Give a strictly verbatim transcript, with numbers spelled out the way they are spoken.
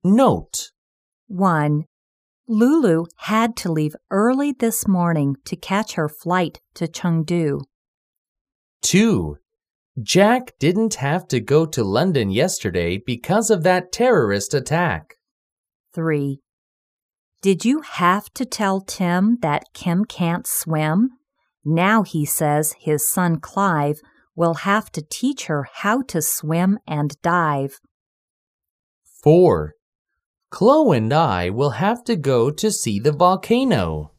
Note. one. Lulu had to leave early this morning to catch her flight to Chengdu. two. Jack didn't have to go to London yesterday because of that terrorist attack. three. Did you have to tell Tim that Kim can't swim? Now he says his son Clive will have to teach her how to swim and dive. four. Chloe and I will have to go to see the volcano.